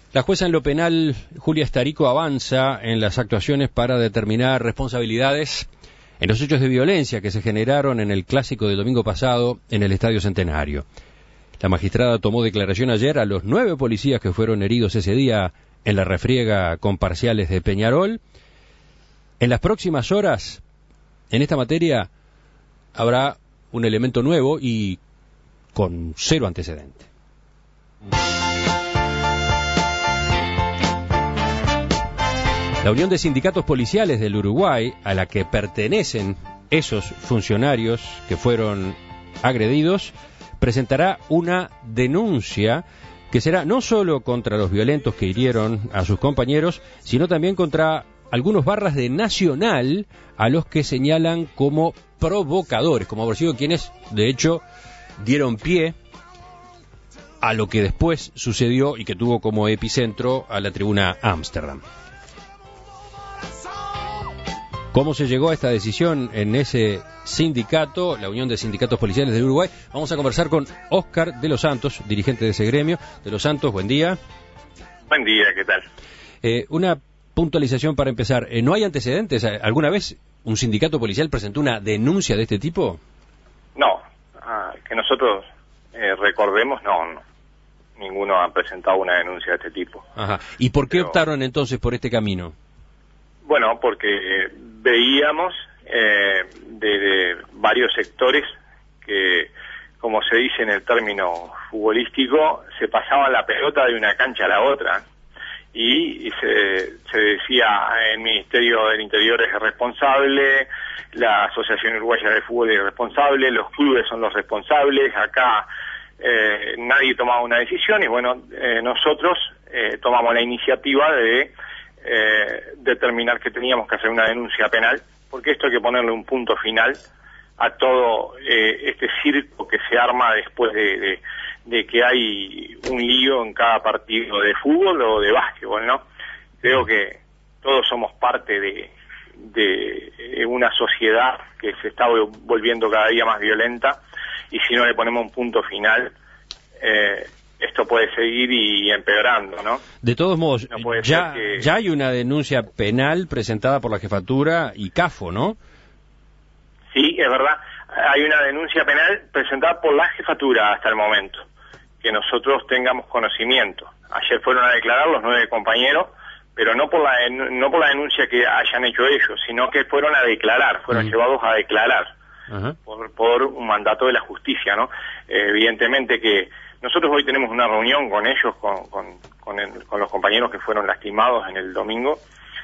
La jueza en lo penal, Julia Starico, avanza en las actuaciones para determinar responsabilidades en los hechos de violencia que se generaron en el clásico del domingo pasado en el Estadio Centenario. La magistrada tomó declaración ayer a los 9 policías que fueron heridos ese día en la refriega con parciales de Peñarol. En las próximas horas, en esta materia, habrá un elemento nuevo y con 0 antecedente. La Unión de Sindicatos Policiales del Uruguay, a la que pertenecen esos funcionarios que fueron agredidos, presentará una denuncia que será no solo contra los violentos que hirieron a sus compañeros, sino también contra algunos barras de Nacional a los que señalan como provocadores, como haber sido quienes, de hecho, dieron pie a lo que después sucedió y que tuvo como epicentro a la tribuna Ámsterdam. ¿Cómo se llegó a esta decisión en ese sindicato, la Unión de Sindicatos Policiales del Uruguay? Vamos a conversar con Óscar de los Santos, dirigente de ese gremio. De los Santos, buen día. Buen día, ¿qué tal? Una puntualización para empezar. ¿No hay antecedentes? ¿Alguna vez un sindicato policial presentó una denuncia de este tipo? No, que nosotros recordemos, no. Ninguno ha presentado una denuncia de este tipo. Ajá. ¿Y por qué optaron entonces por este camino? Bueno, porque veíamos de varios sectores que, como se dice en el término futbolístico, se pasaba la pelota de una cancha a la otra y se decía el Ministerio del Interior es responsable, la Asociación Uruguaya de Fútbol es responsable, los clubes son los responsables, acá nadie tomaba una decisión y bueno, nosotros tomamos la iniciativa de determinar que teníamos que hacer una denuncia penal, porque esto hay que ponerle un punto final a todo este circo que se arma después de que hay un lío en cada partido de fútbol o de básquetbol, ¿no? Creo que todos somos parte de una sociedad que se está volviendo cada día más violenta y si no le ponemos un punto final, esto puede seguir y empeorando, ¿no? De todos modos, no ya hay una denuncia penal presentada por la jefatura y CAFO, ¿no? Sí, es verdad. Hay una denuncia penal presentada por la jefatura hasta el momento, que nosotros tengamos conocimiento. Ayer fueron a declarar los 9 compañeros, pero no por la denuncia que hayan hecho ellos, sino que fueron a declarar, fueron llevados a declarar por un mandato de la justicia, ¿no? Evidentemente que nosotros hoy tenemos una reunión con ellos, con los compañeros que fueron lastimados en el domingo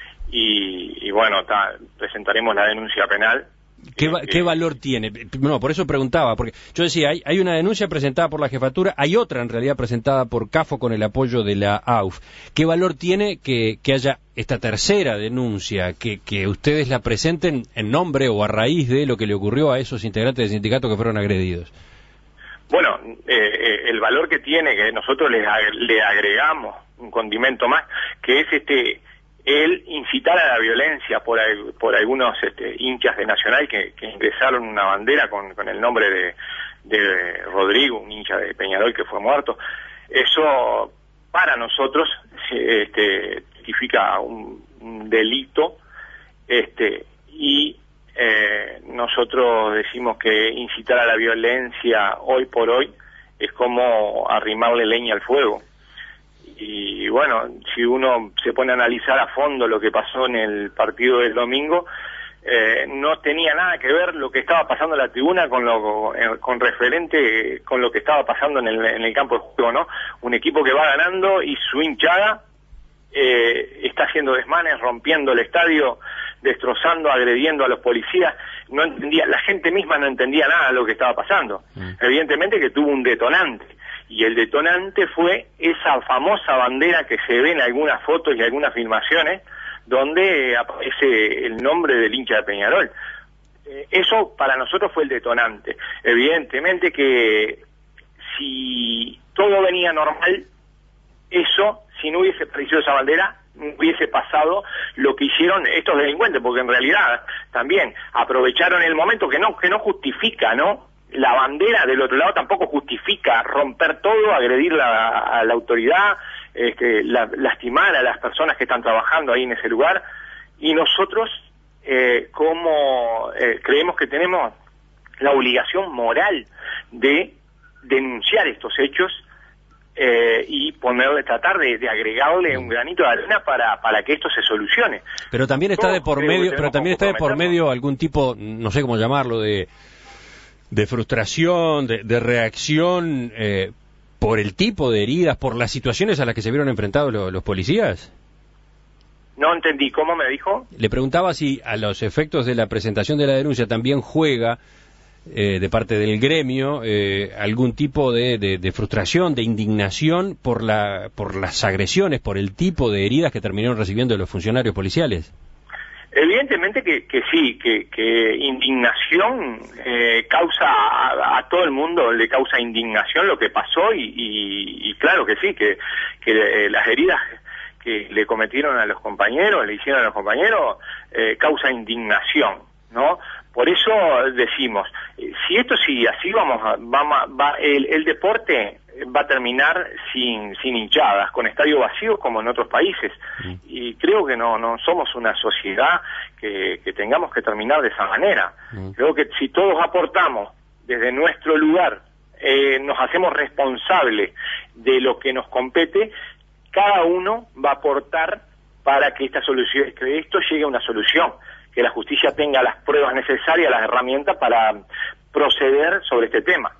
y bueno, presentaremos la denuncia penal. ¿Qué valor tiene? No, por eso preguntaba, porque yo decía, hay una denuncia presentada por la jefatura, hay otra en realidad presentada por CAFO con el apoyo de la AUF. ¿Qué valor tiene que haya esta tercera denuncia, que ustedes la presenten en nombre o a raíz de lo que le ocurrió a esos integrantes del sindicato que fueron agredidos? Bueno, el valor que tiene, que nosotros le agregamos un condimento más, que es el incitar a la violencia por algunos hinchas de Nacional que ingresaron una bandera con el nombre de Rodrigo, un hincha de Peñarol que fue muerto. Eso para nosotros significa un delito y nosotros decimos que incitar a la violencia hoy por hoy es como arrimarle leña al fuego. Y bueno, si uno se pone a analizar a fondo lo que pasó en el partido del domingo, no tenía nada que ver lo que estaba pasando en la tribuna con referente con lo que estaba pasando en el campo de juego, ¿no? Un equipo que va ganando y su hinchada está haciendo desmanes, rompiendo el estadio, destrozando, agrediendo a los policías. No entendía, la gente misma no entendía nada de lo que estaba pasando. Evidentemente que tuvo un detonante. Y el detonante fue esa famosa bandera que se ve en algunas fotos y algunas filmaciones donde aparece el nombre del hincha de Peñarol. Eso para nosotros fue el detonante. Evidentemente que si todo venía normal, eso, si no hubiese aparecido esa bandera, no hubiese pasado lo que hicieron estos delincuentes, porque en realidad también aprovecharon el momento que no justifica, ¿no? la bandera del otro lado tampoco justifica romper todo, agredir a la autoridad, lastimar a las personas que están trabajando ahí en ese lugar, y nosotros creemos que tenemos la obligación moral de denunciar estos hechos y tratar de agregarle un granito de arena para que esto se solucione. Pero también está de por medio, algún tipo, no sé cómo llamarlo, de frustración, de reacción por el tipo de heridas, por las situaciones a las que se vieron enfrentados los policías. No entendí, ¿cómo me dijo? Le preguntaba si a los efectos de la presentación de la denuncia también juega de parte del gremio algún tipo de frustración, de indignación por las agresiones, por el tipo de heridas que terminaron recibiendo los funcionarios policiales. Evidentemente que sí, que indignación causa a todo el mundo, le causa indignación lo que pasó y claro que sí, que las heridas que le cometieron a los compañeros, le hicieron a los compañeros, causa indignación, ¿no? Por eso decimos, si esto sigue así, el deporte va a terminar sin hinchadas, con estadios vacíos como en otros países. Y creo que no somos una sociedad que tengamos que terminar de esa manera. Creo que si todos aportamos desde nuestro lugar, nos hacemos responsables de lo que nos compete, cada uno va a aportar para que esto llegue a una solución, que la justicia tenga las pruebas necesarias, las herramientas para proceder sobre este tema.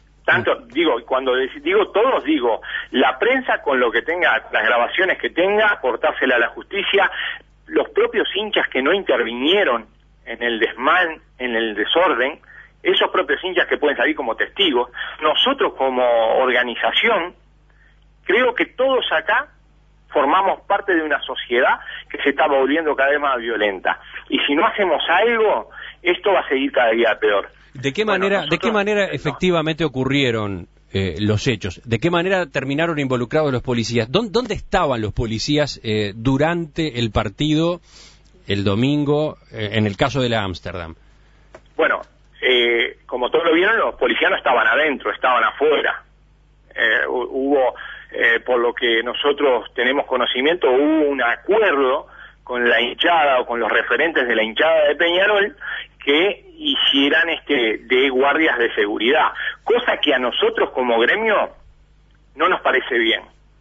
Cuando digo todos, la prensa con lo que tenga, las grabaciones que tenga, aportársela a la justicia, los propios hinchas que no intervinieron en el desmán, en el desorden, esos propios hinchas que pueden salir como testigos, nosotros como organización, creo que todos acá formamos parte de una sociedad que se está volviendo cada vez más violenta. Y si no hacemos algo, esto va a seguir cada día peor. ¿De qué manera efectivamente ocurrieron los hechos? ¿De qué manera terminaron involucrados los policías? ¿Dónde estaban los policías durante el partido el domingo, en el caso de la Ámsterdam? Bueno, como todos lo vieron, los policías no estaban adentro, estaban afuera. Hubo, por lo que nosotros tenemos conocimiento, hubo un acuerdo con la hinchada o con los referentes de la hinchada de Peñarol que hicieran de guardias de seguridad, cosa que a nosotros como gremio no nos parece bien.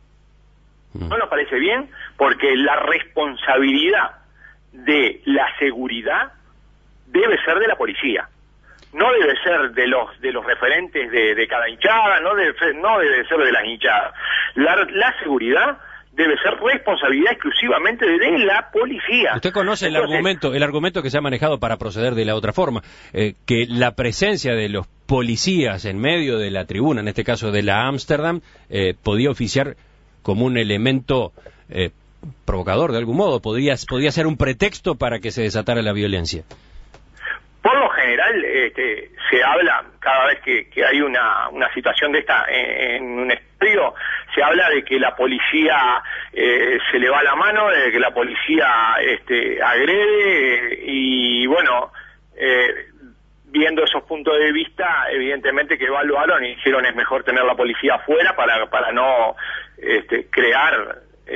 No nos parece bien porque la responsabilidad de la seguridad debe ser de la policía. No debe ser de los referentes de cada hinchada, no debe ser de las hinchadas. La seguridad debe ser responsabilidad exclusivamente de la policía. Usted conoce el argumento que se ha manejado para proceder de la otra forma, que la presencia de los policías en medio de la tribuna, en este caso de la Ámsterdam, podía oficiar como un elemento provocador de algún modo, podía ser un pretexto para que se desatara la violencia. Por lo general, se habla, cada vez que hay una situación de esta en un estadio, se habla de que la policía se le va la mano, de que la policía agrede, y bueno, viendo esos puntos de vista, evidentemente que evaluaron y dijeron es mejor tener la policía afuera para no crear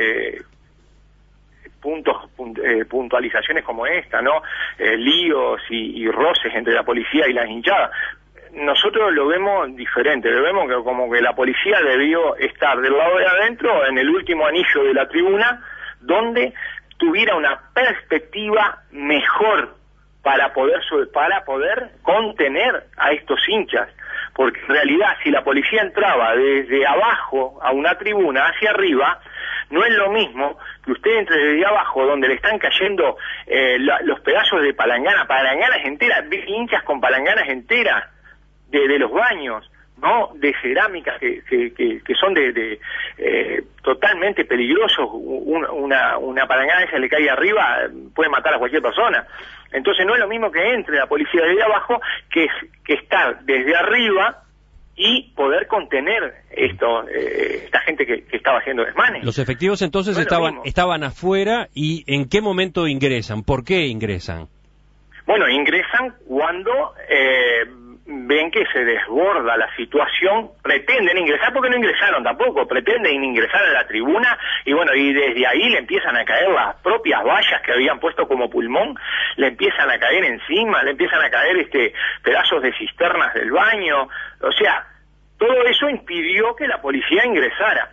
puntualizaciones como esta, ¿no? Líos y roces entre la policía y las hinchadas. Nosotros lo vemos diferente, lo vemos como que la policía debió estar del lado de adentro, en el último anillo de la tribuna, donde tuviera una perspectiva mejor para poder contener a estos hinchas. Porque en realidad, si la policía entraba desde abajo a una tribuna hacia arriba, no es lo mismo que usted entre desde abajo, donde le están cayendo los pedazos de palanganas enteras, hinchas con palanganas enteras de los baños, ¿no? De cerámica que son totalmente peligrosos. Una palangana esa le cae arriba, puede matar a cualquier persona. Entonces no es lo mismo que entre la policía desde abajo que estar desde arriba y poder contener esta gente que estaba haciendo desmanes. Los efectivos entonces estaban afuera, ¿y en qué momento ingresan? ¿Por qué ingresan? Bueno, ingresan cuando ven que se desborda la situación, pretenden ingresar, porque no ingresaron tampoco, pretenden ingresar a la tribuna, y bueno, y desde ahí le empiezan a caer las propias vallas que habían puesto como pulmón, le empiezan a caer encima, le empiezan a caer pedazos de cisternas del baño, o sea, todo eso impidió que la policía ingresara,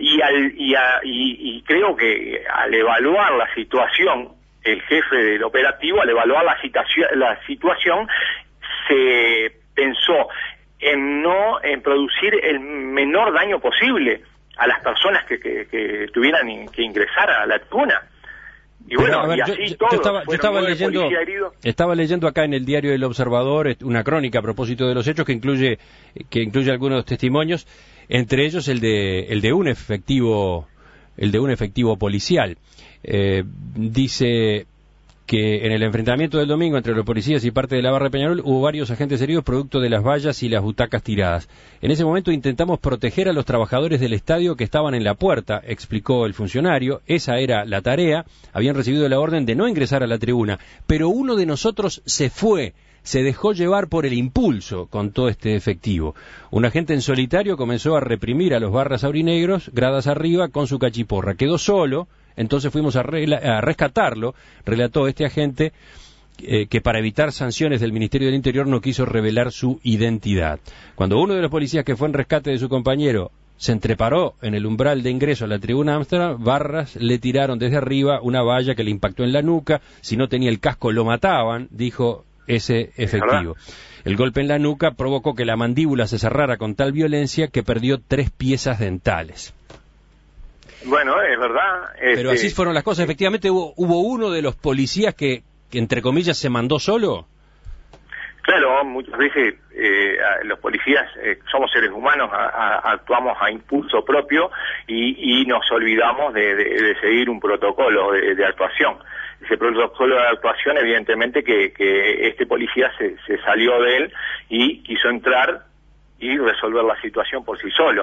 y creo que al evaluar la situación, el jefe del operativo, al evaluar la situación, se pensó en producir el menor daño posible a las personas que tuvieran que ingresar a la tribuna. Y bueno, a ver, y así yo todo. estaba leyendo acá en el diario El Observador una crónica a propósito de los hechos que incluye algunos testimonios, entre ellos el de un efectivo policial. Dice que en el enfrentamiento del domingo entre los policías y parte de la barra de Peñarol hubo varios agentes heridos producto de las vallas y las butacas tiradas. En ese momento intentamos proteger a los trabajadores del estadio que estaban en la puerta, explicó el funcionario. Esa era la tarea. Habían recibido la orden de no ingresar a la tribuna, pero uno de nosotros se dejó llevar por el impulso, contó este efectivo. Un agente en solitario comenzó a reprimir a los barras aurinegros, gradas arriba, con su cachiporra. Quedó solo. Entonces fuimos a rescatarlo, relató este agente, que para evitar sanciones del Ministerio del Interior no quiso revelar su identidad. Cuando uno de los policías que fue en rescate de su compañero se entreparó en el umbral de ingreso a la tribuna de Ámsterdam, barras le tiraron desde arriba una valla que le impactó en la nuca. Si no tenía el casco lo mataban, dijo ese efectivo. El golpe en la nuca provocó que la mandíbula se cerrara con tal violencia que perdió 3 piezas dentales. Bueno, es verdad. Pero así fueron las cosas. Efectivamente hubo uno de los policías que entre comillas se mandó solo. Claro, muchas veces los policías somos seres humanos, actuamos a impulso propio y nos olvidamos de seguir un protocolo de actuación. Ese protocolo de actuación, evidentemente que este policía se salió de él y quiso entrar y resolver la situación por sí solo.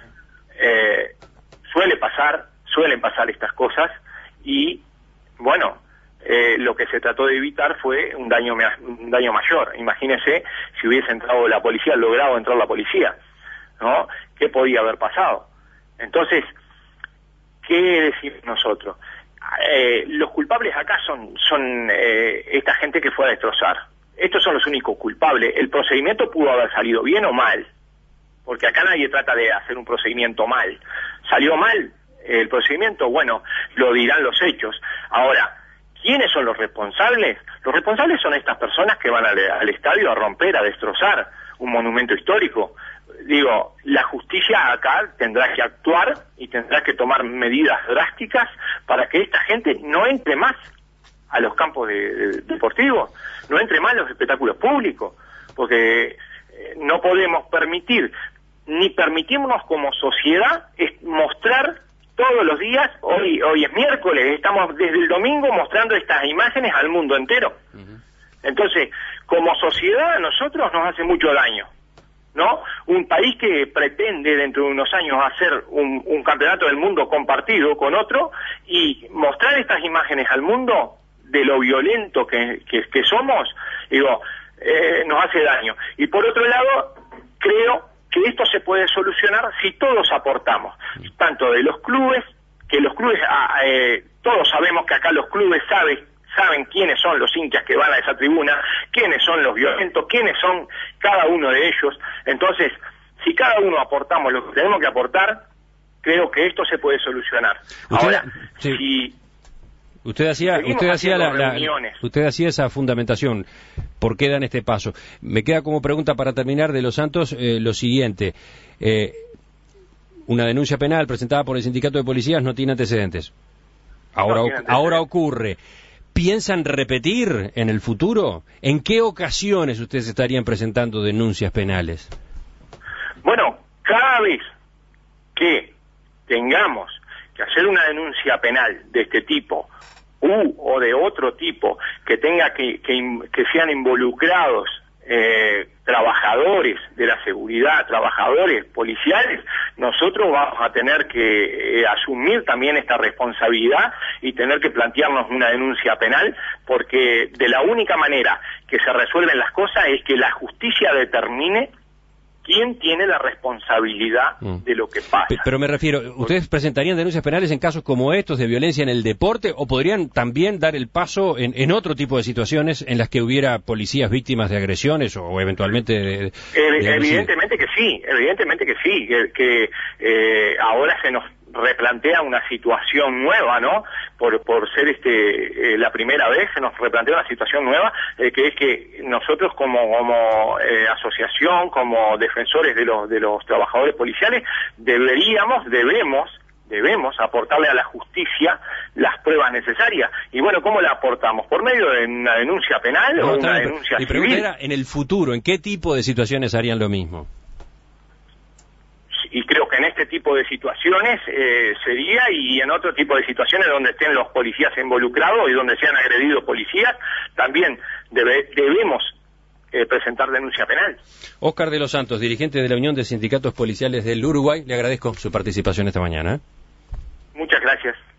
Suelen pasar estas cosas y, bueno, lo que se trató de evitar fue un daño mayor. Imagínese si hubiese entrado la policía, logrado entrar la policía, ¿no? ¿Qué podía haber pasado? Entonces, ¿qué decimos nosotros? Los culpables acá son esta gente que fue a destrozar. Estos son los únicos culpables. El procedimiento pudo haber salido bien o mal, porque acá nadie trata de hacer un procedimiento mal. ¿Salió mal el procedimiento? Bueno, lo dirán los hechos. Ahora, ¿quiénes son los responsables? Los responsables son estas personas que van al estadio a romper, a destrozar un monumento histórico. Digo, la justicia acá tendrá que actuar y tendrá que tomar medidas drásticas para que esta gente no entre más a los campos deportivos, no entre más a los espectáculos públicos, porque no podemos permitir, ni permitirnos como sociedad mostrar todos los días. Hoy es miércoles, estamos desde el domingo mostrando estas imágenes al mundo entero. Entonces, como sociedad a nosotros nos hace mucho daño, ¿no? Un país que pretende dentro de unos años hacer un campeonato del mundo compartido con otro y mostrar estas imágenes al mundo de lo violento que somos, digo, nos hace daño. Y por otro lado, creo que esto se puede solucionar si todos aportamos, tanto de los clubes, que los clubes, todos sabemos que acá los clubes saben quiénes son los hinchas que van a esa tribuna, quiénes son los violentos, quiénes son cada uno de ellos. Entonces, si cada uno aportamos lo que tenemos que aportar, creo que esto se puede solucionar. Ahora, sí. Si Usted hacía esa fundamentación. ¿Por qué dan este paso? Me queda como pregunta para terminar de Los Santos lo siguiente. Una denuncia penal presentada por el sindicato de policías no tiene antecedentes. Ahora ocurre. ¿Piensan repetir en el futuro? ¿En qué ocasiones ustedes estarían presentando denuncias penales? Bueno, cada vez que tengamos que hacer una denuncia penal de este tipo o de otro tipo, que tenga que sean involucrados trabajadores de la seguridad, trabajadores policiales, nosotros vamos a tener que asumir también esta responsabilidad y tener que plantearnos una denuncia penal, porque de la única manera que se resuelven las cosas es que la justicia determine quién tiene la responsabilidad de lo que pasa. Pero me refiero, ¿ustedes presentarían denuncias penales en casos como estos de violencia en el deporte o podrían también dar el paso en otro tipo de situaciones en las que hubiera policías víctimas de agresiones o eventualmente evidentemente que sí, que ahora se nos replantea una situación nueva, ¿no? Por ser la primera vez se nos replantea una situación nueva, que es que nosotros como asociación, como defensores de los trabajadores policiales, debemos aportarle a la justicia las pruebas necesarias. Y bueno, ¿cómo la aportamos? ¿Por medio de una denuncia penal o una denuncia civil? Mi pregunta era, en el futuro, ¿en qué tipo de situaciones harían lo mismo? Y creo que en este tipo de situaciones sería, y en otro tipo de situaciones donde estén los policías involucrados y donde sean agredidos policías, también debemos presentar denuncia penal. Óscar de los Santos, dirigente de la Unión de Sindicatos Policiales del Uruguay, le agradezco su participación esta mañana. Muchas gracias.